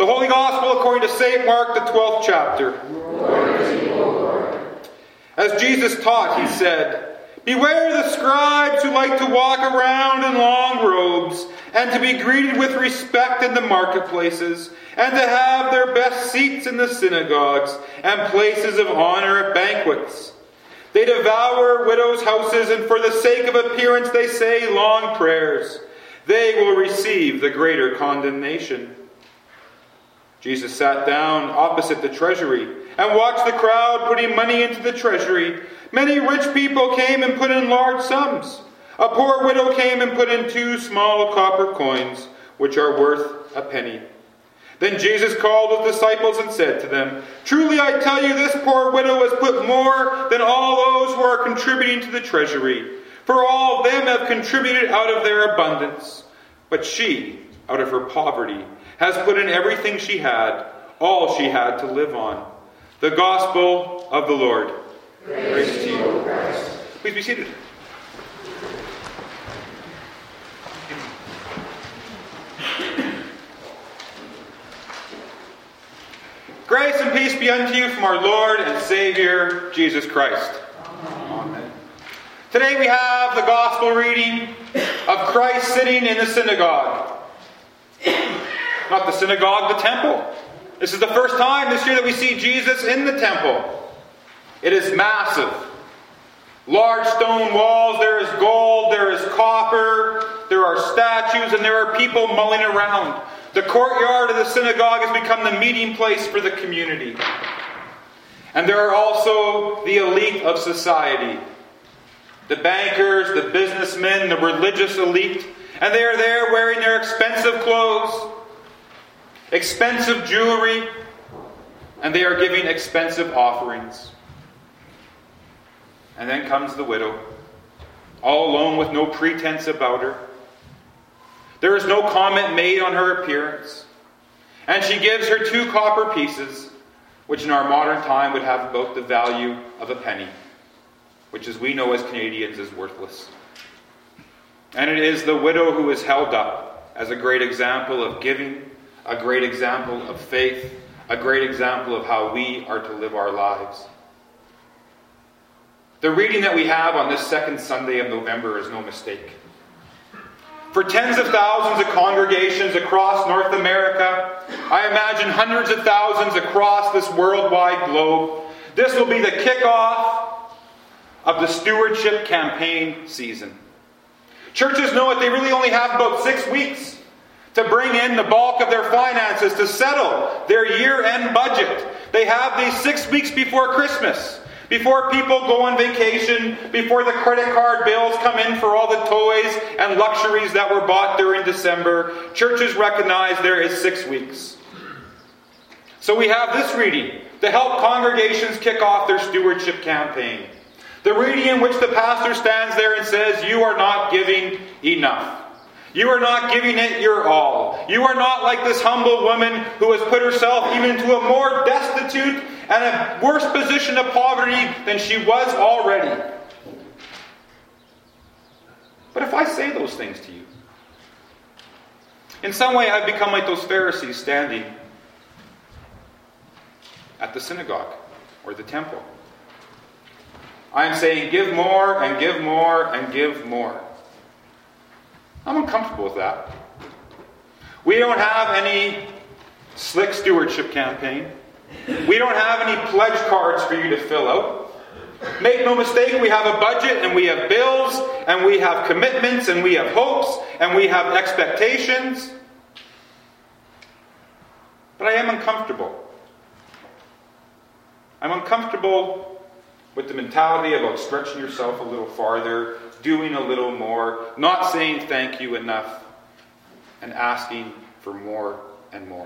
The Holy Gospel according to St. Mark, the 12th chapter. Glory to you, O Lord. As Jesus taught, he said, "Beware the scribes who like to walk around in long robes, and to be greeted with respect in the marketplaces, and to have their best seats in the synagogues, and places of honor at banquets. They devour widows' houses, and for the sake of appearance they say long prayers. They will receive the greater condemnation." Jesus sat down opposite the treasury and watched the crowd putting money into the treasury. Many rich people came and put in large sums. A poor widow came and put in 2 small copper coins, which are worth a penny. Then Jesus called his disciples and said to them, "Truly I tell you, this poor widow has put more than all those who are contributing to the treasury. For all of them have contributed out of their abundance. But she, out of her poverty, has put in everything she had, all she had to live on." The Gospel of the Lord. Praise to you, Christ. Please be seated. Grace and peace be unto you from our Lord and Savior, Jesus Christ. Amen. Today we have the Gospel reading of Christ sitting in the synagogue. Not the synagogue, the temple. This is the first time this year that we see Jesus in the temple. It is massive. Large stone walls, there is gold, there is copper, there are statues, and there are people mulling around. The courtyard of the synagogue has become the meeting place for the community. And there are also the elite of society. The bankers, the businessmen, the religious elite. And they are there wearing their expensive clothes, expensive jewelry, and they are giving expensive offerings. And then comes the widow, all alone with no pretense about her. There is no comment made on her appearance. And she gives her 2 copper pieces, which in our modern time would have about the value of a penny, which as we know as Canadians is worthless. And it is the widow who is held up as a great example of giving, a great example of faith, a great example of how we are to live our lives. The reading that we have on this second Sunday of November is no mistake. For tens of thousands of congregations across North America, I imagine hundreds of thousands across this worldwide globe, this will be the kickoff of the stewardship campaign season. Churches know that they really only have about 6 weeks to bring in the bulk of their finances to settle their year-end budget. They have these 6 weeks before Christmas, before people go on vacation, before the credit card bills come in for all the toys and luxuries that were bought during December. Churches recognize there is 6 weeks. So we have this reading to help congregations kick off their stewardship campaign. The reading in which the pastor stands there and says, "You are not giving enough. You are not giving it your all. You are not like this humble woman who has put herself even into a more destitute and a worse position of poverty than she was already." But if I say those things to you, in some way I've become like those Pharisees standing at the synagogue or the temple. I am saying, give more and give more and give more. I'm uncomfortable with that. We don't have any slick stewardship campaign. We don't have any pledge cards for you to fill out. Make no mistake, we have a budget and we have bills and we have commitments and we have hopes and we have expectations. But I am uncomfortable. I'm uncomfortable with the mentality about stretching yourself a little farther, doing a little more, not saying thank you enough, and asking for more and more.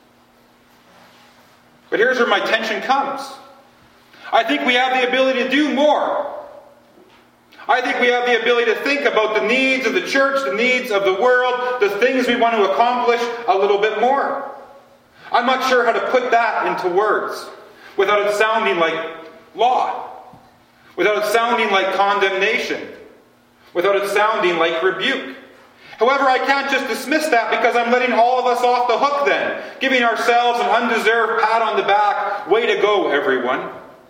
But here's where my tension comes. I think we have the ability to do more. I think we have the ability to think about the needs of the church, the needs of the world, the things we want to accomplish a little bit more. I'm not sure how to put that into words without it sounding like law, without it sounding like condemnation, without it sounding like rebuke. However, I can't just dismiss that because I'm letting all of us off the hook then, giving ourselves an undeserved pat on the back. Way to go, everyone.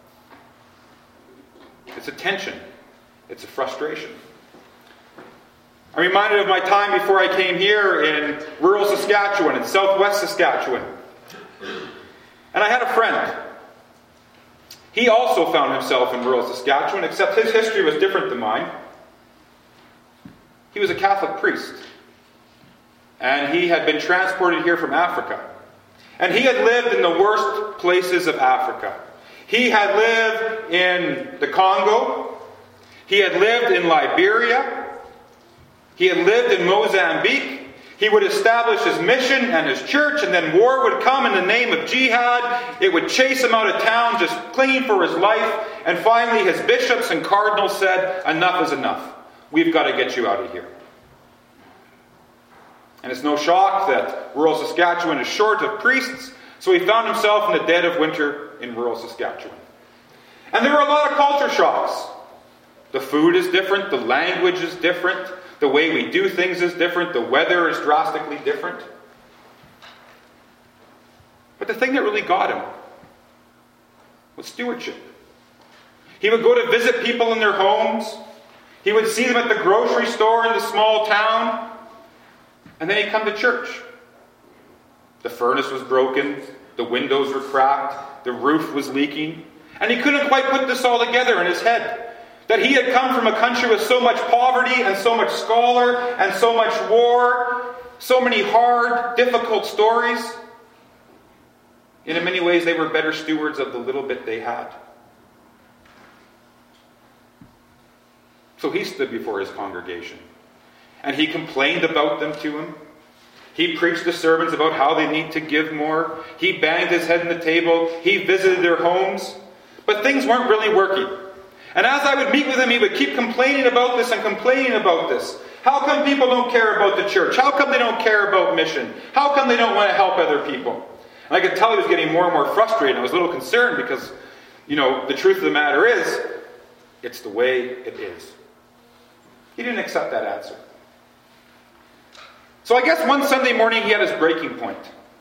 It's a tension. It's a frustration. I'm reminded of my time before I came here in rural Saskatchewan, in southwest Saskatchewan. And I had a friend. He also found himself in rural Saskatchewan, except his history was different than mine. He was a Catholic priest. And he had been transported here from Africa. And he had lived in the worst places of Africa. He had lived in the Congo. He had lived in Liberia. He had lived in Mozambique. He would establish his mission and his church, and then war would come in the name of jihad. It would chase him out of town, just clinging for his life. And finally, his bishops and cardinals said, enough is enough. We've got to get you out of here. And it's no shock that rural Saskatchewan is short of priests, so he found himself in the dead of winter in rural Saskatchewan. And there were a lot of culture shocks. The food is different, the language is different, the way we do things is different, the weather is drastically different. But the thing that really got him was stewardship. He would go to visit people in their homes. He would see them at the grocery store in the small town. And then he'd come to church. The furnace was broken. The windows were cracked. The roof was leaking. And he couldn't quite put this all together in his head. That he had come from a country with so much poverty and so much squalor and so much war. So many hard, difficult stories. And in many ways, they were better stewards of the little bit they had. So he stood before his congregation. And he complained about them to him. He preached the sermons about how they need to give more. He banged his head on the table. He visited their homes. But things weren't really working. And as I would meet with him, he would keep complaining about this and complaining about this. How come people don't care about the church? How come they don't care about mission? How come they don't want to help other people? And I could tell he was getting more and more frustrated. I was a little concerned because, the truth of the matter is, it's the way it is. He didn't accept that answer. So I guess one Sunday morning he had his breaking point.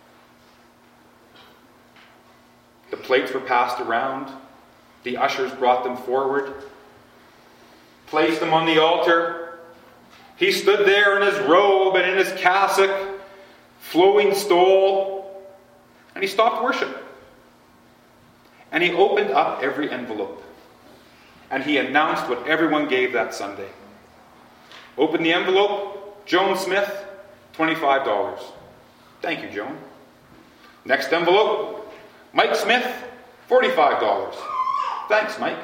The plates were passed around. The ushers brought them forward, placed them on the altar. He stood there in his robe and in his cassock, flowing stole, and he stopped worship. And he opened up every envelope. And he announced what everyone gave that Sunday. Open the envelope, Joan Smith, $25. Thank you, Joan. Next envelope, Mike Smith, $45. Thanks, Mike.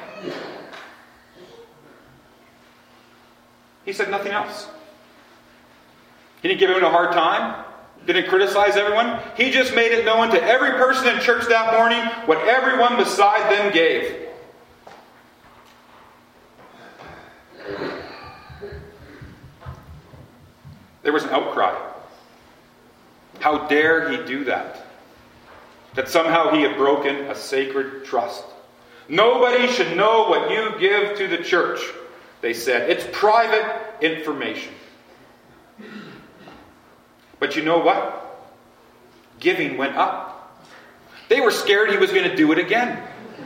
He said nothing else. He didn't give anyone a hard time. Didn't criticize everyone. He just made it known to every person in church that morning what everyone beside them gave. There was an outcry. How dare he do that? That somehow he had broken a sacred trust. Nobody should know what you give to the church, they said. It's private information. But you know what? Giving went up. They were scared he was going to do it again.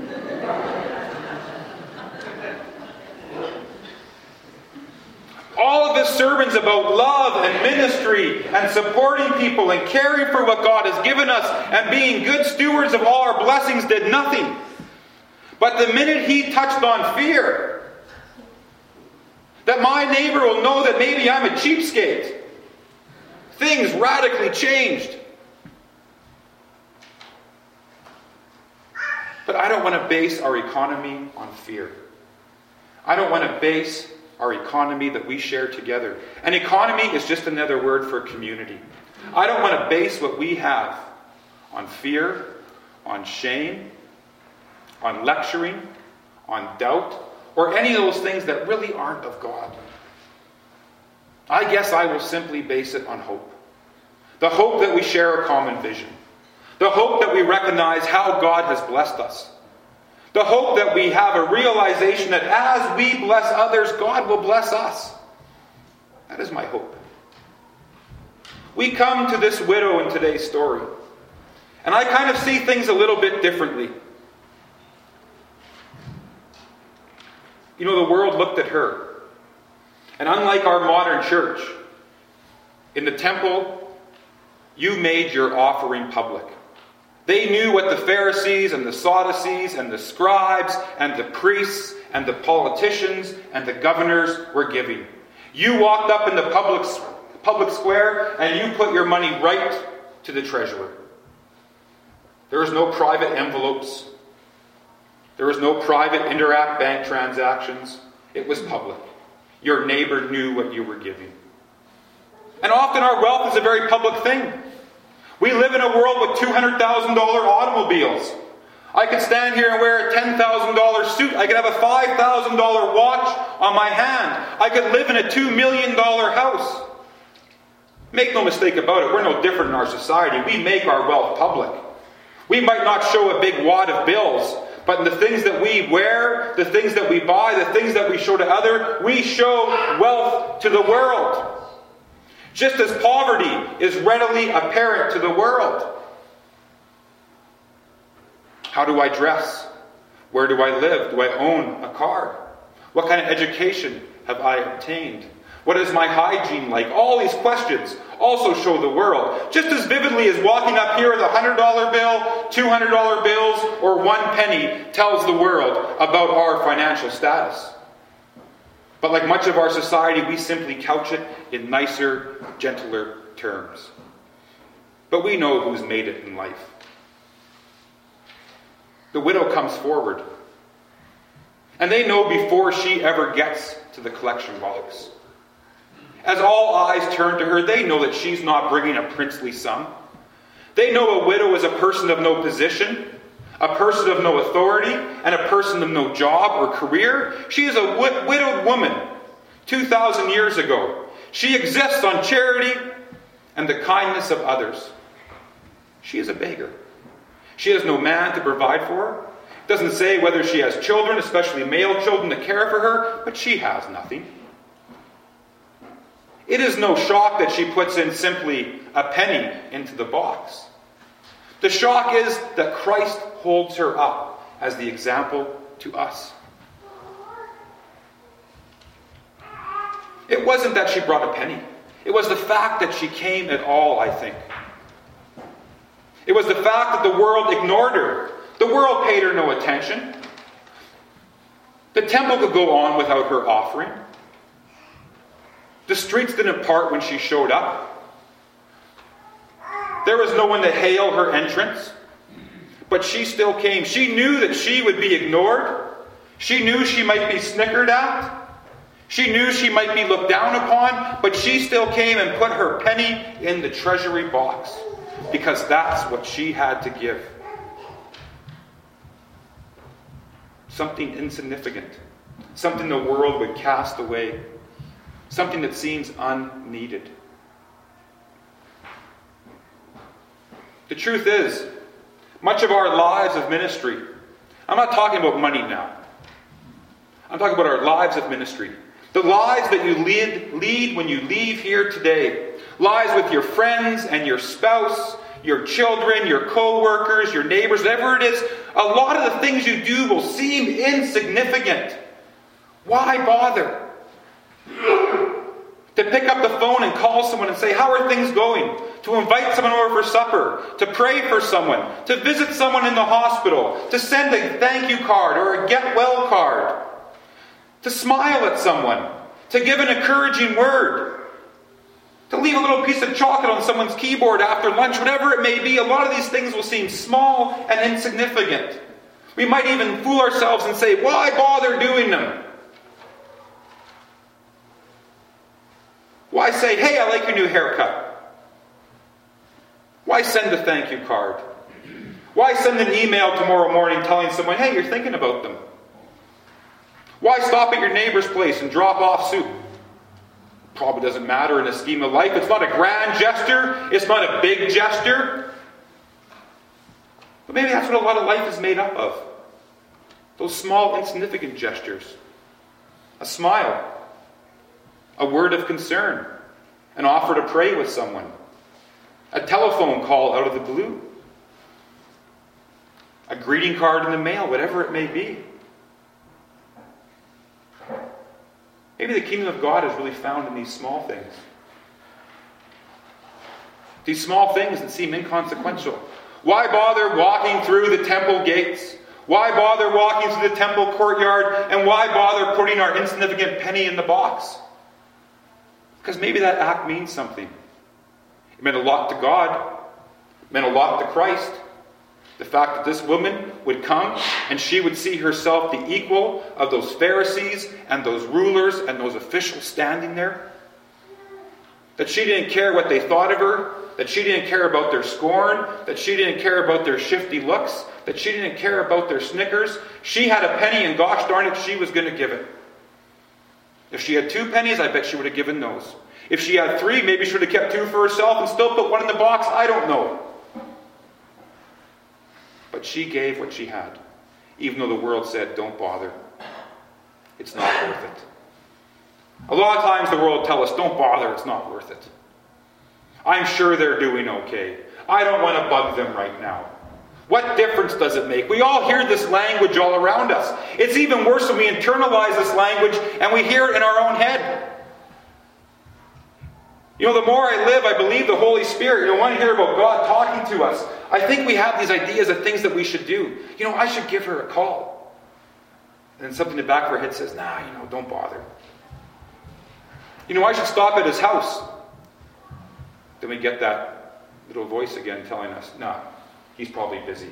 All of his sermons about love and ministry and supporting people and caring for what God has given us and being good stewards of all our blessings did nothing. But the minute he touched on fear, that my neighbor will know that maybe I'm a cheapskate, things radically changed. But I don't want to base our economy on fear. I don't want to base our economy that we share together. An economy is just another word for community. I don't want to base what we have on fear, on shame, on lecturing, on doubt, or any of those things that really aren't of God. I guess I will simply base it on hope. The hope that we share a common vision. The hope that we recognize how God has blessed us. The hope that we have a realization that as we bless others, God will bless us. That is my hope. We come to this widow in today's story, and I kind of see things a little bit differently. You know, the world looked at her, and unlike our modern church, in the temple, you made your offering public. They knew what the Pharisees and the Sadducees and the scribes and the priests and the politicians and the governors were giving. You walked up in the public square and you put your money right to the treasurer. There was no private envelopes. There was no private Interact bank transactions. It was public. Your neighbor knew what you were giving. And often our wealth is a very public thing. We live in a world with $200,000 automobiles. I could stand here and wear a $10,000 suit. I could have a $5,000 watch on my hand. I could live in a $2 million house. Make no mistake about it, we're no different in our society. We make our wealth public. We might not show a big wad of bills, but in the things that we wear, the things that we buy, the things that we show to others, we show wealth to the world. Just as poverty is readily apparent to the world. How do I dress? Where do I live? Do I own a car? What kind of education have I obtained? What is my hygiene like? All these questions also show the world. Just as vividly as walking up here with a $100 bill, $200 bills, or 1 penny tells the world about our financial status. But like much of our society, we simply couch it in nicer, gentler terms. But we know who's made it in life. The widow comes forward. And they know before she ever gets to the collection box. As all eyes turn to her, they know that she's not bringing a princely sum. They know a widow is a person of no position, a person of no authority, and a person of no job or career. She is a widowed woman 2,000 years ago. She exists on charity and the kindness of others. She is a beggar. She has no man to provide for her. It doesn't say whether she has children, especially male children, to care for her, but she has nothing. It is no shock that she puts in simply a penny into the box. The shock is that Christ holds her up as the example to us. It wasn't that she brought a penny. It was the fact that she came at all, I think. It was the fact that the world ignored her. The world paid her no attention. The temple could go on without her offering. The streets didn't part when she showed up. There was no one to hail her entrance. But she still came. She knew that she would be ignored. She knew she might be snickered at. She knew she might be looked down upon. But she still came and put her penny in the treasury box. Because that's what she had to give. Something insignificant. Something the world would cast away. Something that seems unneeded. The truth is, much of our lives of ministry, I'm not talking about money now. I'm talking about our lives of ministry. The lives that you lead when you leave here today. Lives with your friends and your spouse, your children, your co-workers, your neighbors, whatever it is. A lot of the things you do will seem insignificant. Why bother? To pick up the phone and call someone and say, how are things going? To invite someone over for supper. To pray for someone. To visit someone in the hospital. To send a thank you card or a get well card. To smile at someone. To give an encouraging word. To leave a little piece of chocolate on someone's keyboard after lunch. Whatever it may be, a lot of these things will seem small and insignificant. We might even fool ourselves and say, why bother doing them? Why say, hey, I like your new haircut? Why send a thank you card? Why send an email tomorrow morning telling someone, hey, you're thinking about them? Why stop at your neighbor's place and drop off soup? Probably doesn't matter in the scheme of life. It's not a grand gesture. It's not a big gesture. But maybe that's what a lot of life is made up of. Those small, insignificant gestures. A smile. A word of concern. An offer to pray with someone. A telephone call out of the blue. A greeting card in the mail, whatever it may be. Maybe the kingdom of God is really found in these small things. These small things that seem inconsequential. Why bother walking through the temple gates? Why bother walking through the temple courtyard? And why bother putting our insignificant penny in the box? Because maybe that act means something. It meant a lot to God. It meant a lot to Christ. The fact that this woman would come and she would see herself the equal of those Pharisees and those rulers and those officials standing there. That she didn't care what they thought of her. That she didn't care about their scorn. That she didn't care about their shifty looks. That she didn't care about their snickers. She had a penny and gosh darn it, she was going to give it. If she had 2 pennies, I bet she would have given those. If she had 3, maybe she would have kept 2 for herself and still put 1 in the box. I don't know. But she gave what she had. Even though the world said, don't bother. It's not worth it. A lot of times the world tells us, don't bother, it's not worth it. I'm sure they're doing okay. I don't want to bug them right now. What difference does it make? We all hear this language all around us. It's even worse when we internalize this language and we hear it in our own head. You know, the more I live, I believe the Holy Spirit. You want to hear about God talking to us. I think we have these ideas of things that we should do. You know, I should give her a call. And then something in the back of our head says, nah, don't bother. You know, I should stop at his house. Then we get that little voice again telling us, nah, he's probably busy.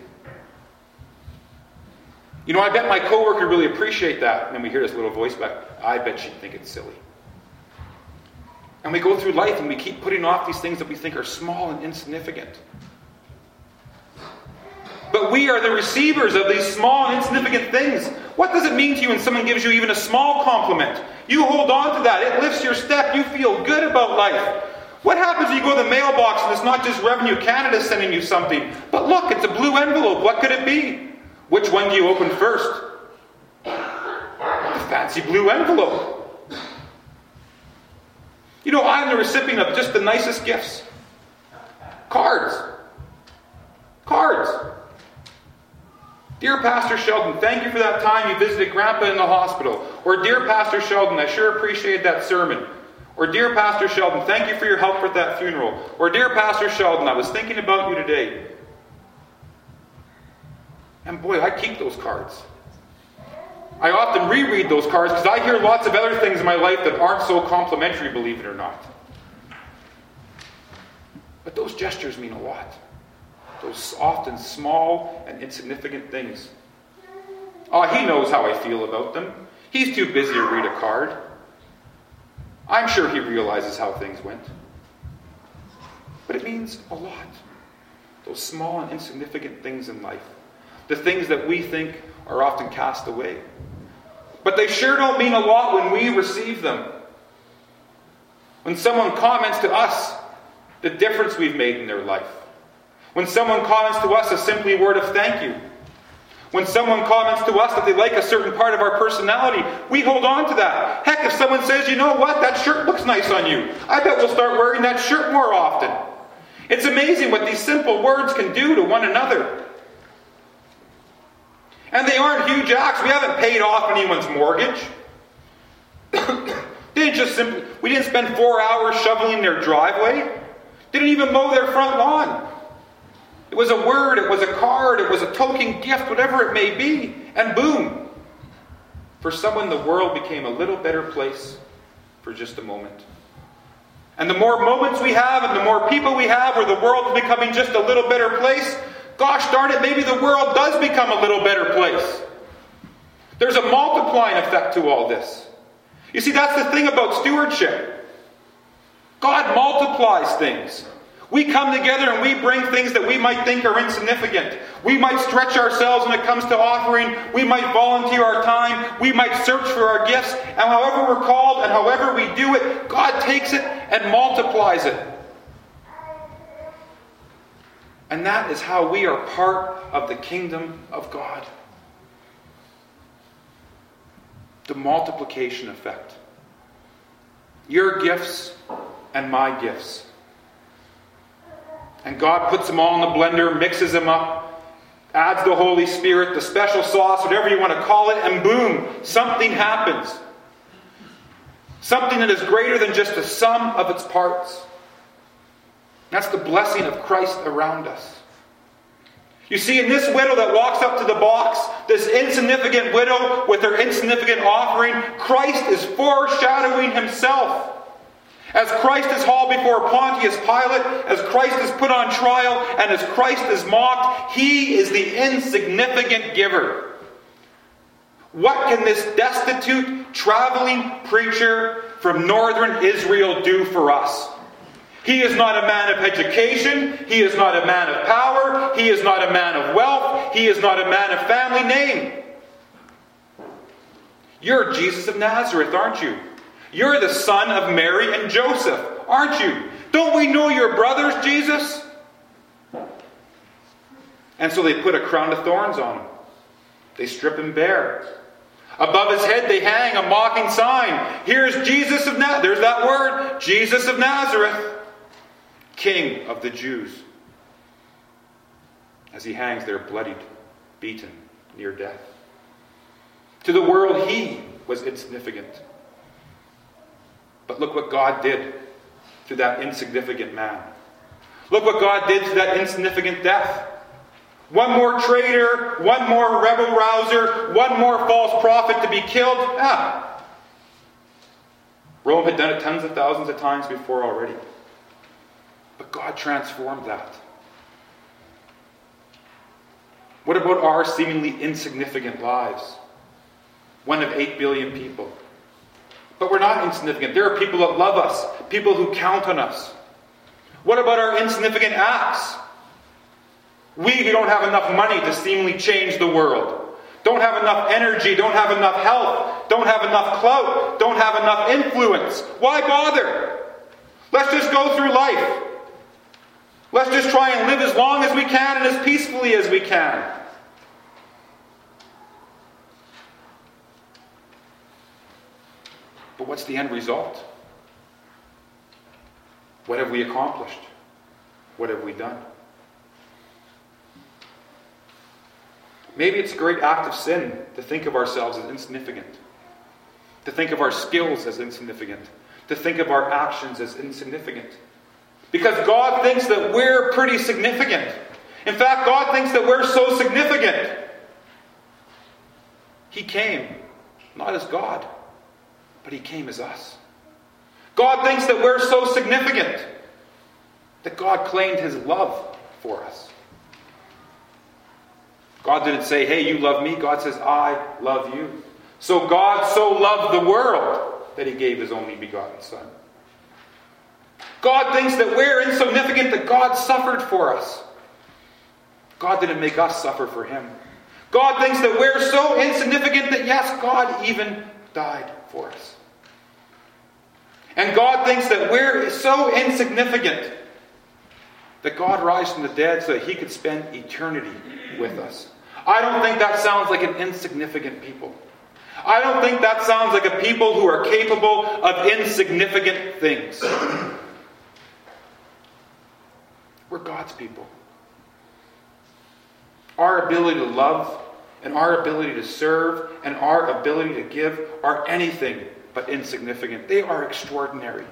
You know, I bet my coworker would really appreciate that. And then we hear this little voice back, I bet she'd think it's silly. And we go through life and we keep putting off these things that we think are small and insignificant. But we are the receivers of these small and insignificant things. What does it mean to you when someone gives you even a small compliment? You hold on to that. It lifts your step. You feel good about life. What happens if you go to the mailbox and it's not just Revenue Canada sending you something? But look, it's a blue envelope. What could it be? Which one do you open first? The fancy blue envelope. You know, I'm the recipient of just the nicest gifts. Cards. Cards. Dear Pastor Sheldon, thank you for that time you visited Grandpa in the hospital. Or, Dear Pastor Sheldon, I sure appreciated that sermon. Or, Dear Pastor Sheldon, thank you for your help with that funeral. Or, Dear Pastor Sheldon, I was thinking about you today. And boy, I keep those cards. I often reread those cards because I hear lots of other things in my life that aren't so complimentary, believe it or not. But those gestures mean a lot. Those often small and insignificant things. Oh, he knows how I feel about them. He's too busy to read a card. I'm sure he realizes how things went. But it means a lot. Those small and insignificant things in life. The things that we think are often cast away. But they sure don't mean a lot when we receive them. When someone comments to us the difference we've made in their life. When someone comments to us a simply word of thank you. When someone comments to us that they like a certain part of our personality, we hold on to that. Heck, if someone says, you know what, that shirt looks nice on you, I bet we'll start wearing that shirt more often. It's amazing what these simple words can do to one another. And they aren't huge acts. We haven't paid off anyone's mortgage. We didn't spend 4 hours shoveling their driveway. Didn't even mow their front lawn. It was a word, it was a card, it was a token gift, whatever it may be. And boom. For someone, the world became a little better place for just a moment. And the more moments we have and the more people we have where the world is becoming just a little better place, gosh darn it, maybe the world does become a little better place. There's a multiplying effect to all this. You see, that's the thing about stewardship. God multiplies things. We come together and we bring things that we might think are insignificant. We might stretch ourselves when it comes to offering. We might volunteer our time. We might search for our gifts. And however we're called and however we do it, God takes it and multiplies it. And that is how we are part of the kingdom of God. The multiplication effect. Your gifts and my gifts. And God puts them all in the blender, mixes them up, adds the Holy Spirit, the special sauce, whatever you want to call it, and boom, something happens. Something that is greater than just the sum of its parts. That's the blessing of Christ around us. You see, in this widow that walks up to the box, this insignificant widow with her insignificant offering, Christ is foreshadowing himself. As Christ is hauled before Pontius Pilate, as Christ is put on trial, and as Christ is mocked, he is the insignificant giver. What can this destitute, traveling preacher from northern Israel do for us? He is not a man of education. He is not a man of power. He is not a man of wealth. He is not a man of family name. You're Jesus of Nazareth, aren't you? You're the son of Mary and Joseph, aren't you? Don't we know your brothers, Jesus? And so they put a crown of thorns on him. They strip him bare. Above his head they hang a mocking sign. Here's Jesus of Nazareth. There's that word, Jesus of Nazareth, King of the Jews. As he hangs there bloodied, beaten, near death. To the world he was insignificant. But look what God did to that insignificant man. Look what God did to that insignificant death. One more traitor, one more rebel rouser, one more false prophet to be killed. Rome had done it tens of thousands of times before already. But God transformed that. What about our seemingly insignificant lives? One of 8 billion people. But we're not insignificant. There are people that love us, people who count on us. What about our insignificant acts? We who don't have enough money to seemingly change the world, don't have enough energy, don't have enough health, don't have enough clout, don't have enough influence. Why bother? Let's just go through life. Let's just try and live as long as we can and as peacefully as we can. But what's the end result? What have we accomplished? What have we done? Maybe it's a great act of sin to think of ourselves as insignificant. To think of our skills as insignificant. To think of our actions as insignificant. Because God thinks that we're pretty significant. In fact, God thinks that we're so significant. He came, not as God, but He came as us. God thinks that we're so significant that God claimed His love for us. God didn't say, hey, you love me. God says, I love you. So God so loved the world that He gave His only begotten Son. God thinks that we're insignificant, that God suffered for us. God didn't make us suffer for Him. God thinks that we're so insignificant that, yes, God even died for us. And God thinks that we're so insignificant that God rise from the dead so that He could spend eternity with us. I don't think that sounds like an insignificant people. I don't think that sounds like a people who are capable of insignificant things. We're God's people. Our ability to love and our ability to serve and our ability to give are anything but insignificant. They are extraordinary.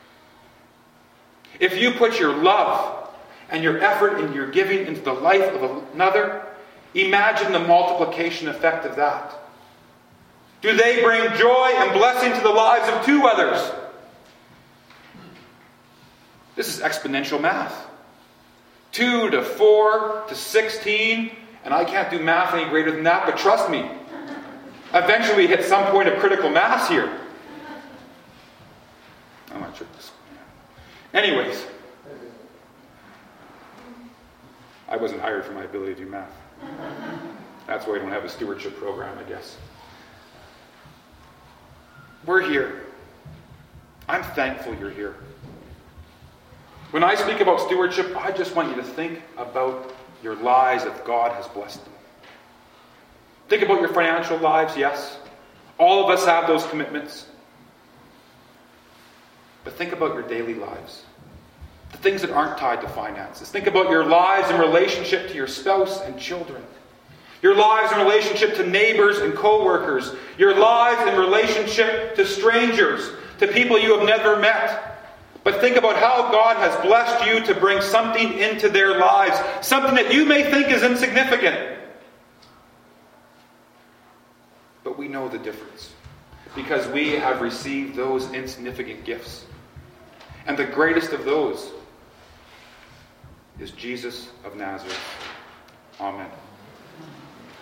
If you put your love and your effort and your giving into the life of another, imagine the multiplication effect of that. Do they bring joy and blessing to the lives of 2 others? This is exponential math. 2 to 4 to 16. And I can't do math any greater than that, but trust me, eventually we hit some point of critical mass here. I'm not sure this. Anyways, I wasn't hired for my ability to do math. That's why we don't have a stewardship program, I guess. We're here. I'm thankful you're here. When I speak about stewardship, I just want you to think about your lives that God has blessed them. Think about your financial lives, yes. All of us have those commitments. But think about your daily lives. The things that aren't tied to finances. Think about your lives in relationship to your spouse and children. Your lives in relationship to neighbors and co-workers. Your lives in relationship to strangers, to people you have never met. But think about how God has blessed you to bring something into their lives. Something that you may think is insignificant. But we know the difference. Because we have received those insignificant gifts. And the greatest of those is Jesus of Nazareth. Amen.